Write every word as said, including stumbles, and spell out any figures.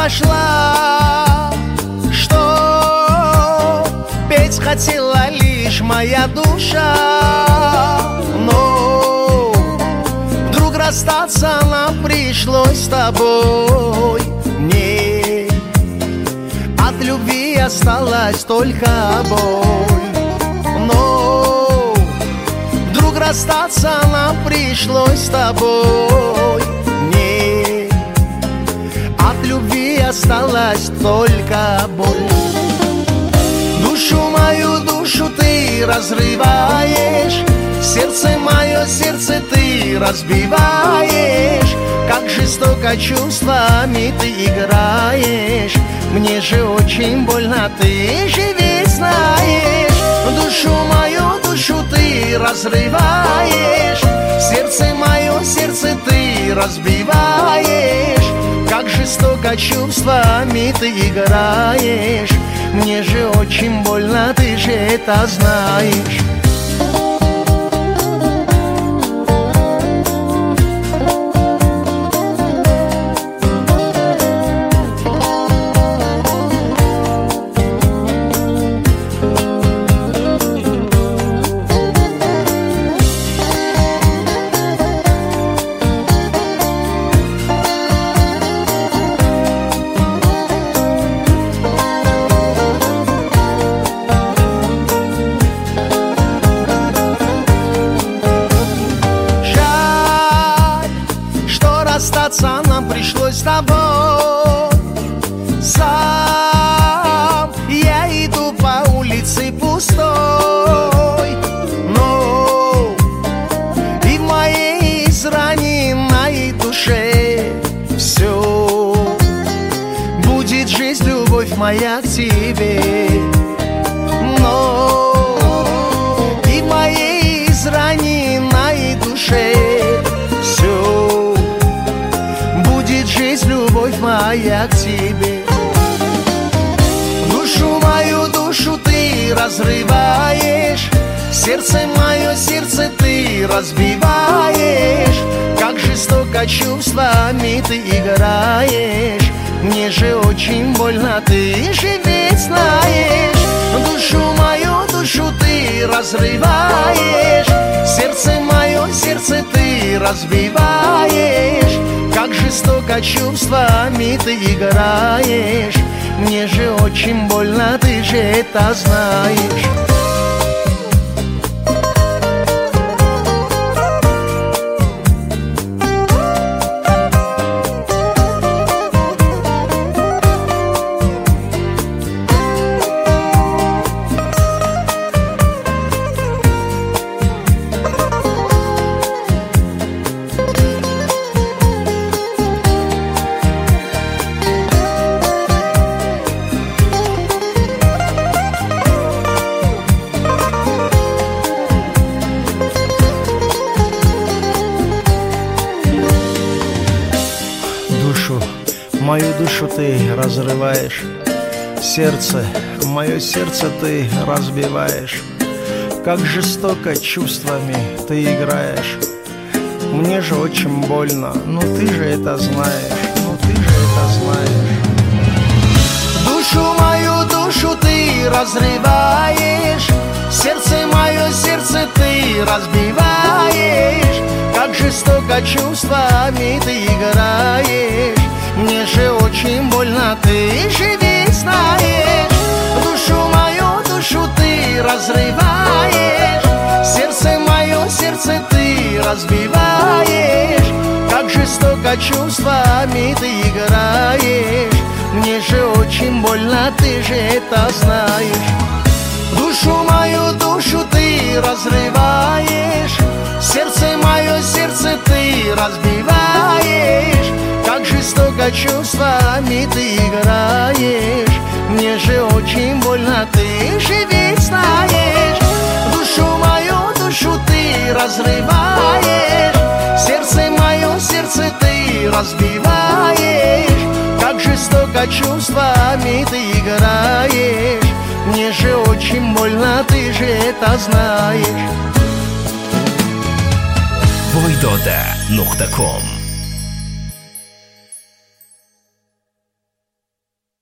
пошла, что петь хотела лишь моя душа. Но вдруг расстаться нам пришлось с тобой. Мне от любви осталась только боль. Но вдруг расстаться нам пришлось с тобой. Мне от любви осталась только боль. Душу мою, душу ты разрываешь, сердце мое, сердце ты разбиваешь. Как жестоко чувствами ты играешь, мне же очень больно, ты же ведь знаешь. Душу мою, душу ты разрываешь, сердце мое, сердце ты разбиваешь. Как жестоко чувствами ты играешь, мне же очень больно, ты же это знаешь. Расстаться нам пришлось с тобой. Сам я иду по улице пустой, но и в моей израненной душе все будет жизнь, любовь моя к тебе. Но и в моей израненной душе все жизнь, любовь моя к тебе. Душу мою, душу ты разрываешь, сердце мое, сердце ты разбиваешь. Как жестоко чувствами ты играешь, мне же очень больно, ты же ведь знаешь. Душу мою, душу ты разрываешь, сердце мое, сердце ты разбиваешь. Как жестоко чувствами ты играешь, мне же очень больно, ты же это знаешь. Мою душу ты разрываешь, сердце, мое сердце ты разбиваешь. Как жестоко чувствами ты играешь, мне же очень больно, но ты же это знаешь, но ты же это знаешь. Душу мою, душу ты разрываешь, сердце мое, сердце ты разбиваешь. Как жестоко чувствами ты играешь, мне же очень больно, ты же ведь знаешь. Душу мою, душу ты разрываешь, сердце мое, сердце ты разбиваешь. Как жестоко чувствами ты играешь, мне же очень больно, ты же это знаешь. Душу мою, душу ты разрываешь, сердце мое, сердце ты разбиваешь. Как жестоко чувствами ты играешь, мне же очень больно, ты же ведь знаешь. Душу мою, душу ты разрываешь, сердце мое, сердце ты разбиваешь. Как жестоко чувствами ты играешь, мне же очень больно, ты же это знаешь. войдода точка ком